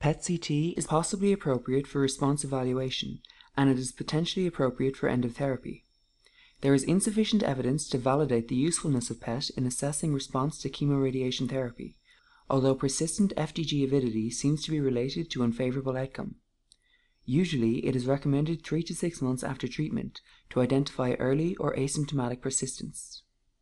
PET-CT is possibly appropriate for response evaluation, and it is potentially appropriate for end of therapy. There is insufficient evidence to validate the usefulness of PET in assessing response to chemoradiation therapy, although persistent FDG avidity seems to be related to unfavorable outcome. Usually, it is recommended 3 to 6 months after treatment to identify early or asymptomatic persistence.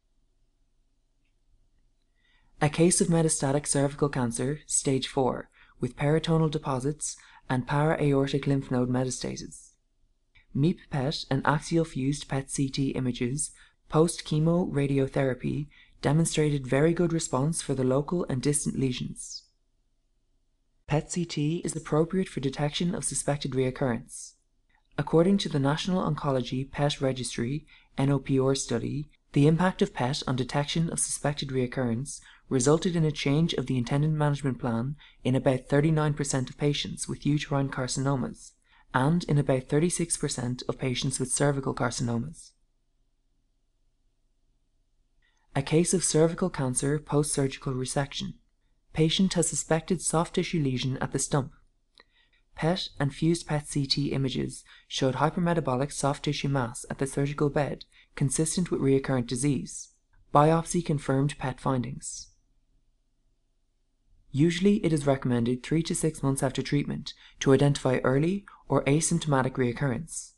A case of metastatic cervical cancer, stage 4, with peritoneal deposits and para-aortic lymph node metastases. MEEP-PET and axial-fused PET-CT images post-chemo radiotherapy demonstrated very good response for the local and distant lesions. PET-CT is appropriate for detection of suspected reoccurrence. According to the National Oncology PET Registry NOPR study, the impact of PET on detection of suspected reoccurrence resulted in a change of the intended management plan in about 39% of patients with uterine carcinomas and in about 36% of patients with cervical carcinomas. A case of cervical cancer post-surgical resection. Patient has suspected soft tissue lesion at the stump. PET and fused PET-CT images showed hypermetabolic soft tissue mass at the surgical bed consistent with recurrent disease. Biopsy confirmed PET findings. Usually it is recommended 3 to 6 months after treatment to identify early or asymptomatic reoccurrence.